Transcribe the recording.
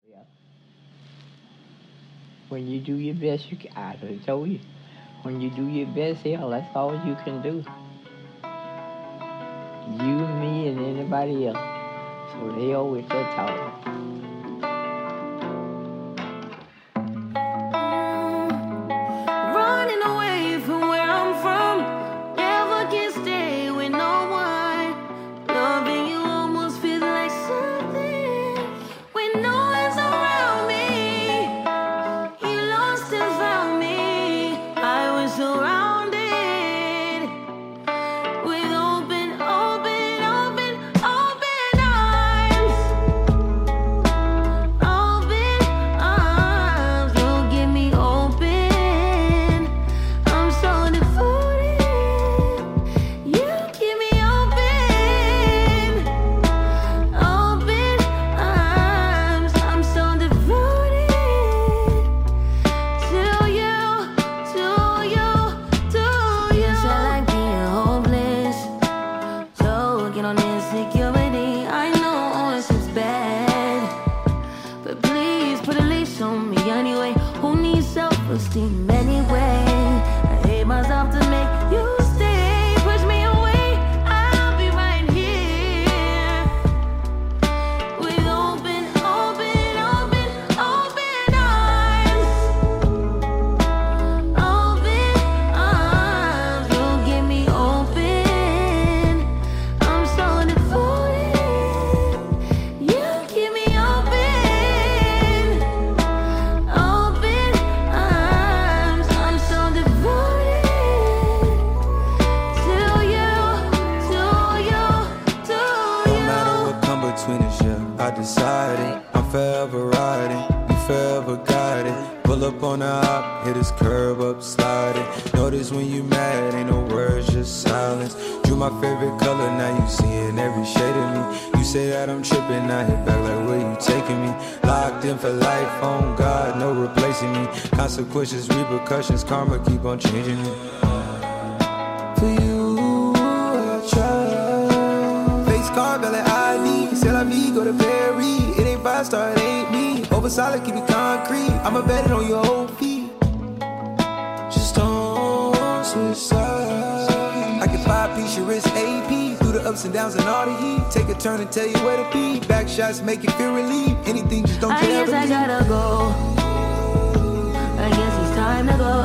Yeah. When you do your best, I done told you. When you do your best, hell, that's all you can do. You, me, and anybody else. So they always that talk. Running away from where I'm from. Never can stay with no one. Loving you almost feels like something when no one's around me. You lost and found me. I was surrounded with open, open, open, open arms. Open arms, you get me open. I'm so devoted. You keep me open. Open arms, I'm so devoted to you, to you, to you. It's like being hopeless. So get on insecurity. I know ownership's bad, but please put a leash on me anyway. Who needs self-esteem anyway? I hate myself to make you stay. Push me away, I'll be right here with open, open, open, open arms. Open arms, you get me open. I'm so devoted. You keep me open. Open arms, I'm so devoted to you, to you, to No you. matter what come between us, yeah, I decided I'm forever riding, you forever guided. Pull up on the hop, hit this curb up, sliding. Notice when you mad, ain't no words, just silence. Drew my favorite color, now you seeing every shade of me. You say that I'm tripping, I hit back like where you taking me. Locked in for life, on God, no replacing me. Consequences, repercussions, karma keep on changing me. For you, I try. Face card, belly ID. C'est la vie, go to Perry. It ain't 5-star, it ain't me. Over solid, keep it concrete. I'ma bet it on your whole feet. Just don't switch sides. I can 5-piece your wrist AP. Through the ups and downs and all the heat. Take a turn and tell you where to be. Back shots make you feel relieved. Anything, just don't I care guess ever I leave. gotta go. I guess it's time to go.